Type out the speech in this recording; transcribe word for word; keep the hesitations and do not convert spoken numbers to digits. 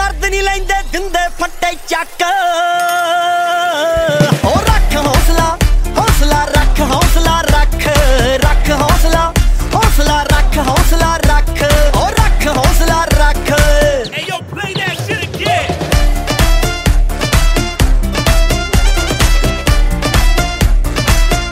मर्द नहीं लेंदे दिंदे फट्टे चक ओ रख हौसला